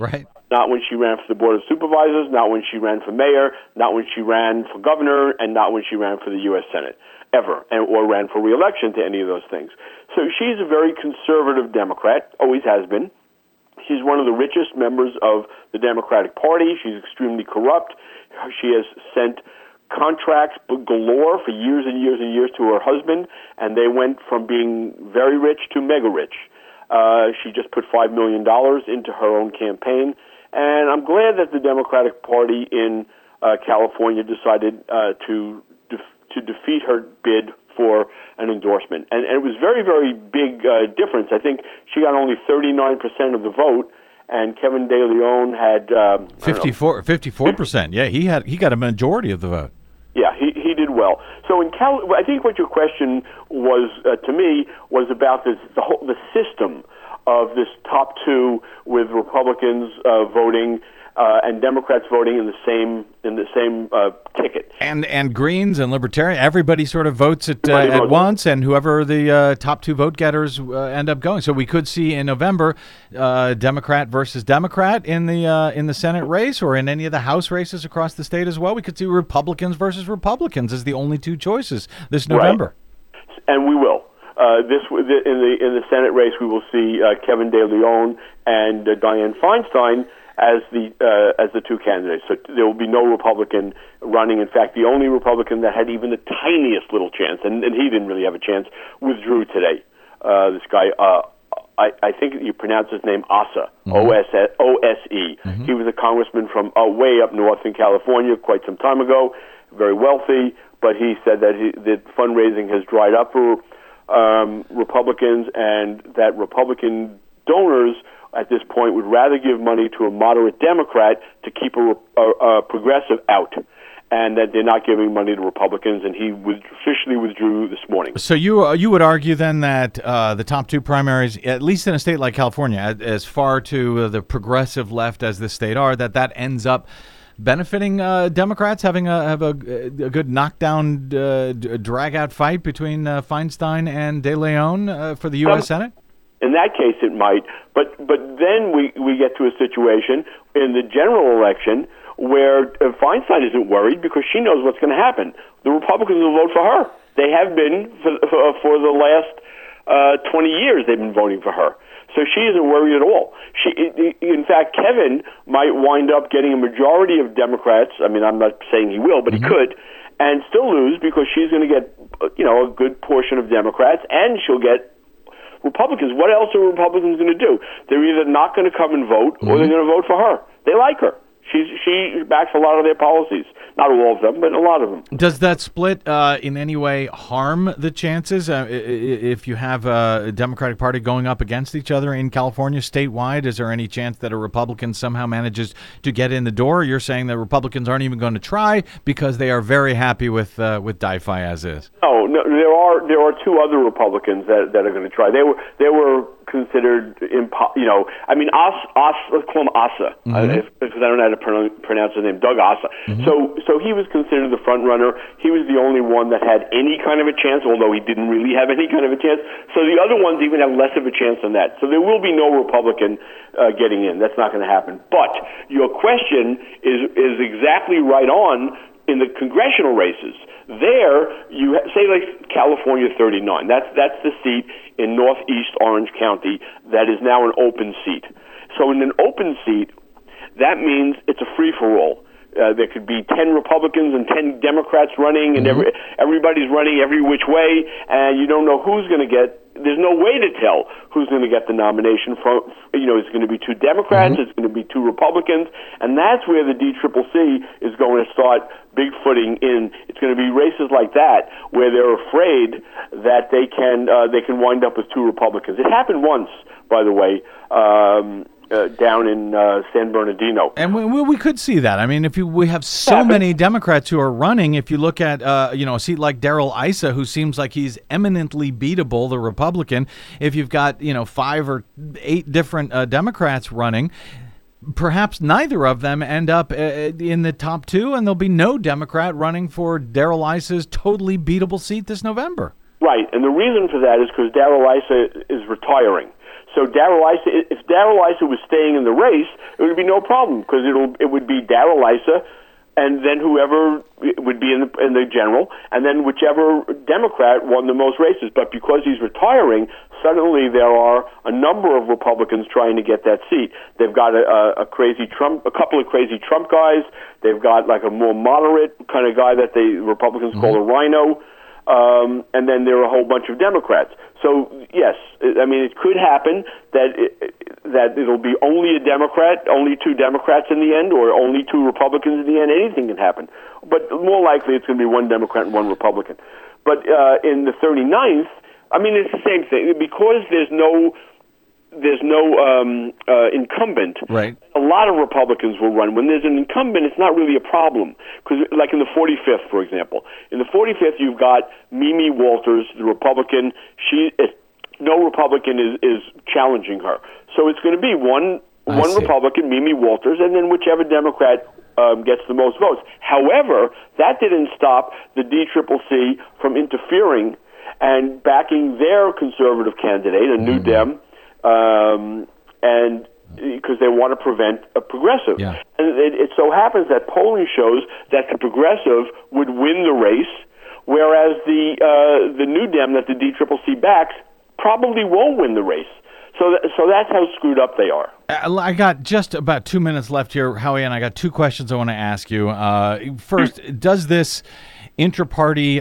Not when she ran for the Board of Supervisors, not when she ran for mayor, not when she ran for governor, and not when she ran for the U.S. Senate, ever, or ran for re-election to any of those things. So she's a very conservative Democrat, always has been. She's one of the richest members of the Democratic Party. She's extremely corrupt. She has sent contracts galore for years and years and years to her husband, and they went from being very rich to mega rich. She just put $5 million into her own campaign, and I'm glad that the Democratic Party in California decided to defeat her bid for an endorsement. And it was very, very big difference. I think she got only 39% of the vote, and Kevin De Leon had 54%. Yeah, he got a majority of the vote. Yeah, he did well. So I think what your question was to me was about the system of this top two with Republicans voting and Democrats voting in the same ticket. And Greens and Libertarian, everybody sort of votes at once, and whoever the top two vote getters end up going. So we could see in November Democrat versus Democrat in the Senate race, or in any of the House races across the state as well. We could see Republicans versus Republicans as the only two choices this November. Right. And we will. In the Senate race, we will see Kevin De Leon and Dianne Feinstein as the two candidates. So there will be no Republican running. In fact, the only Republican that had even the tiniest little chance, and he didn't really have a chance, withdrew today. This guy, I think you pronounce his name Asa, O-S-E. Mm-hmm. He was a congressman from way up north in California quite some time ago, very wealthy, but he said that fundraising has dried up for Republicans, and that Republican donors at this point would rather give money to a moderate Democrat to keep a progressive out, and that they're not giving money to Republicans, and he officially withdrew this morning. So you would argue then that the top two primaries, at least in a state like California, as far to the progressive left as the state are, that ends up benefiting Democrats, having a good knockdown, drag-out fight between Feinstein and De Leon for the U.S. Senate? In that case, it might. But then we get to a situation in the general election where Feinstein isn't worried because she knows what's going to happen. The Republicans will vote for her. They have been for the last 20 years. They've been voting for her. So she isn't worried at all. In fact, Kevin might wind up getting a majority of Democrats. I mean, I'm not saying he will, but he could, and still lose because she's going to get, a good portion of Democrats, and she'll get Republicans. What else are Republicans going to do? They're either not going to come and vote, or they're going to vote for her. They like her. She backs a lot of their policies. Not all of them, but a lot of them. Does that split in any way harm the chances? If you have a Democratic Party going up against each other in California statewide, is there any chance that a Republican somehow manages to get in the door? You're saying that Republicans aren't even going to try because they are very happy with DiFi as is. No, there are two other Republicans that are going to try. They were considered, let's call him Asa, because I don't know how to pronounce his name, Doug Asa. So he was considered the front runner. He was the only one that had any kind of a chance, although he didn't really have any kind of a chance. So the other ones even have less of a chance than that. So there will be no Republican getting in. That's not going to happen. But your question is exactly right on. In the congressional races, there you say like California 39. That's the seat in northeast Orange County that is now an open seat. So in an open seat, that means it's a free-for-all. There could be 10 Republicans and 10 Democrats running, and everybody's running every which way, and you don't know who's going to get. There's no way to tell who's going to get the nomination from. It's going to be two Democrats, it's going to be two Republicans, and that's where the DCCC is going to start big footing in. It's going to be races like that where they're afraid that they can wind up with two Republicans. It happened once, by the way. Down in San Bernardino. And we could see that. I mean, we have so many Democrats who are running, if you look at, a seat like Darrell Issa, who seems like he's eminently beatable, the Republican, if you've got, 5 or 8 different Democrats running, perhaps neither of them end up in the top two, and there'll be no Democrat running for Darrell Issa's totally beatable seat this November. Right, and the reason for that is because Darrell Issa is retiring. So if Darrell Issa was staying in the race, it would be no problem because it would be Darrell Issa, and then whoever would be in the general, and then whichever Democrat won the most races. But because he's retiring, suddenly there are a number of Republicans trying to get that seat. They've got a couple of crazy Trump guys. They've got like a more moderate kind of guy that the Republicans call a rhino. And then there are a whole bunch of Democrats. So yes, I mean it could happen that it'll be only two Democrats in the end, or only two Republicans in the end. Anything can happen, but more likely it's going to be one Democrat and one Republican. But in the 39th, I mean it's the same thing because there's no incumbent. Right. A lot of Republicans will run. When there's an incumbent, it's not really a problem. Because, like in the 45th, for example, in the 45th, you've got Mimi Walters, the Republican. No Republican is challenging her. So it's going to be one Republican, Mimi Walters, and then whichever Democrat gets the most votes. However, that didn't stop the DCCC from interfering and backing their conservative candidate, a New Dem, and because they want to prevent a progressive. Yeah. And it so happens that polling shows that the progressive would win the race, whereas the New Dem that the DCCC backs probably won't win the race. So that's how screwed up they are. I got just about 2 minutes left here, Howie, and I got two questions I want to ask you. First, does this intra-party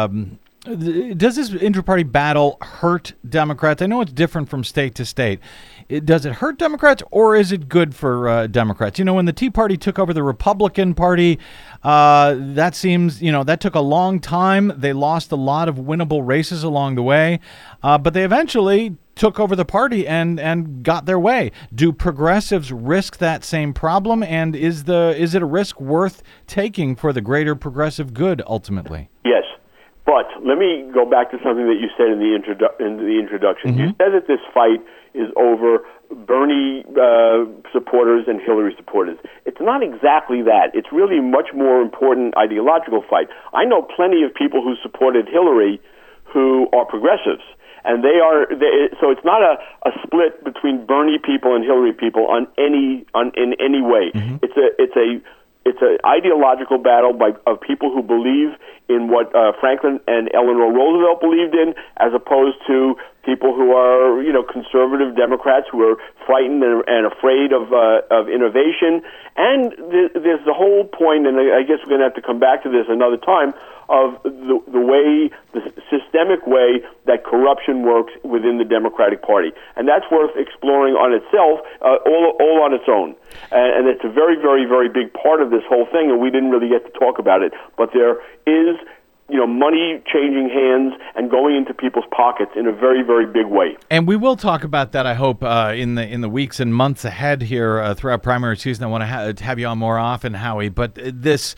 battle hurt Democrats? I know it's different from state to state. Does it hurt Democrats, or is it good for Democrats? You know, when the Tea Party took over the Republican Party, that seems, that took a long time. They lost a lot of winnable races along the way, but they eventually took over the party and got their way. Do progressives risk that same problem, and is it a risk worth taking for the greater progressive good ultimately? Yes. But let me go back to something that you said in the introduction. You said that this fight is over Bernie supporters and Hillary supporters. It's not exactly that. It's really a much more important ideological fight. I know plenty of people who supported Hillary who are progressives. And so it's not a split between Bernie people and Hillary people in any way. It's an ideological battle of people who believe in what Franklin and Eleanor Roosevelt believed in, as opposed to people who are, conservative Democrats who are frightened and afraid of innovation. And there's the whole point, and I guess we're going to have to come back to this another time, of the systemic way that corruption works within the Democratic Party. And that's worth exploring on itself, all on its own. And it's a very, very, very big part of this whole thing, and we didn't really get to talk about it. But there is, money changing hands and going into people's pockets in a very, very big way. And we will talk about that, I hope, in the weeks and months ahead here throughout primary season. I want to have you on more often, Howie. But this...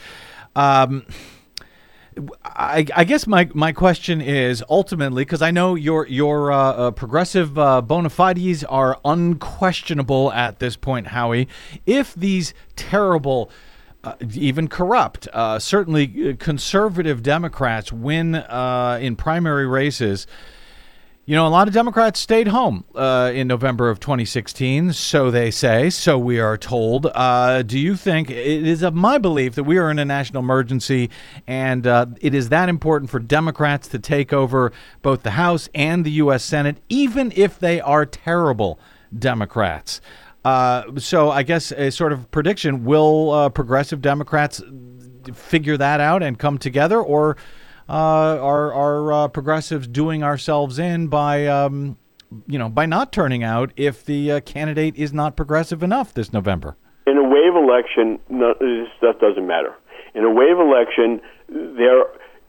I guess my question is ultimately, because I know your progressive bona fides are unquestionable at this point, Howie. If these terrible, even corrupt, certainly conservative Democrats win in primary races, a lot of Democrats stayed home in November of 2016, so they say, so we are told. Do you think, it is of my belief that we are in a national emergency, and it is that important for Democrats to take over both the House and the U.S. Senate, even if they are terrible Democrats. So I guess a sort of prediction, will progressive Democrats figure that out and come together, or... are progressives doing ourselves in by not turning out if the candidate is not progressive enough this November? In a wave election, that doesn't matter. In a wave election, the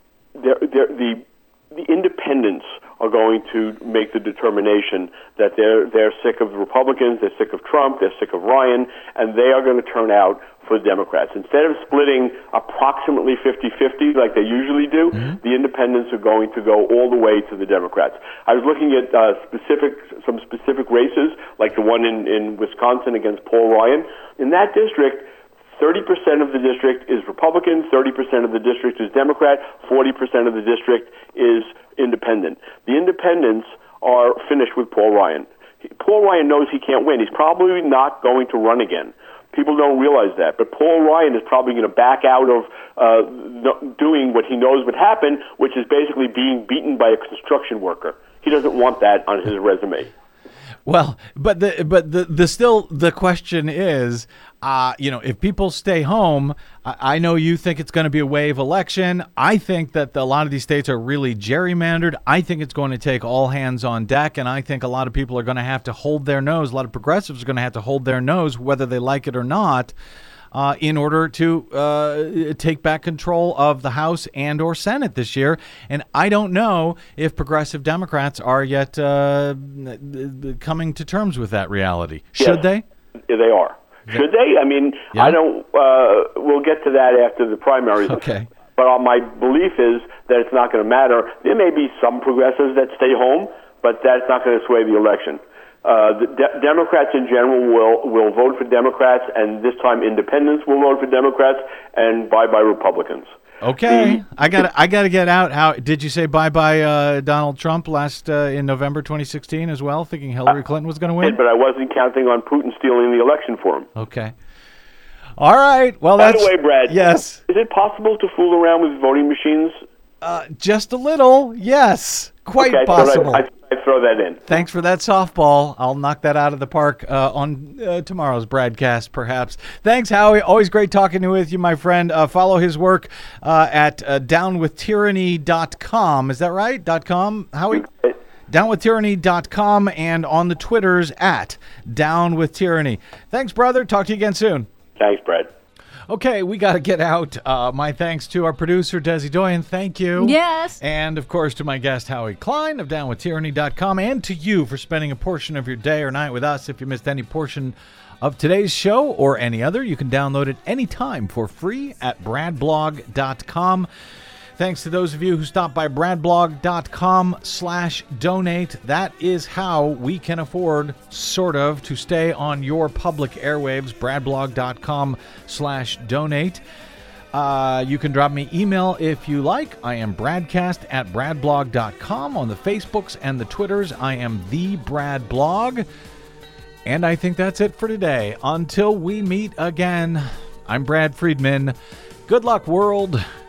independents are going to make the determination that they're sick of the Republicans, they're sick of Trump, they're sick of Ryan, and they are going to turn out for the Democrats. Instead of splitting approximately 50-50 like they usually do, the independents are going to go all the way to the Democrats. I was looking at some specific races, like the one in Wisconsin against Paul Ryan. In that district, 30% of the district is Republican, 30% of the district is Democrat, 40% of the district is independent. The independents are finished with Paul Ryan. Paul Ryan knows he can't win. He's probably not going to run again. People don't realize that. But Paul Ryan is probably going to back out of doing what he knows would happen, which is basically being beaten by a construction worker. He doesn't want that on his resume. Well, but the question is, if people stay home, I know you think it's going to be a wave election. I think that a lot of these states are really gerrymandered. I think it's going to take all hands on deck, and I think a lot of people are going to have to hold their nose. A lot of progressives are going to have to hold their nose, whether they like it or not, in order to take back control of the House and or Senate this year. And I don't know if progressive Democrats are yet coming to terms with that reality. Should they? They are. Should they? I mean, Yeah. I don't. We'll get to that after the primaries. Okay. But my belief is that it's not going to matter. There may be some progressives that stay home, but that's not going to sway the election. The Democrats in general will vote for Democrats, and this time independents will vote for Democrats, and bye-bye Republicans. Okay, I got to get out. How did you say bye Donald Trump last in November 2016 as well, thinking Hillary Clinton was going to win? But I wasn't counting on Putin stealing the election for him. Okay. All right. Well, By that's the way, Brad. Yes. Is it possible to fool around with voting machines? Just a little. Yes, quite Okay, possible. So I throw that in. Thanks for that softball. I'll knock that out of the park on tomorrow's broadcast, perhaps. Thanks, Howie. Always great talking with you, my friend. Follow his work at downwithtyranny.com. Is that right? .com, Howie? Downwithtyranny.com and on the Twitters at downwithtyranny. Thanks, brother. Talk to you again soon. Thanks, Brad. Okay, we got to get out. My thanks to our producer, Desi Doyen. Thank you. Yes. And, of course, to my guest, Howie Klein of DownWithTyranny.com, and to you for spending a portion of your day or night with us. If you missed any portion of today's show or any other, you can download it anytime for free at bradblog.com. Thanks to those of you who stopped by bradblog.com/donate. That is how we can afford, sort of, to stay on your public airwaves, bradblog.com/donate. You can drop me email if you like. I am bradcast@bradblog.com. On the Facebooks and the Twitters, I am the Brad Blog. And I think that's it for today. Until we meet again, I'm Brad Friedman. Good luck, world.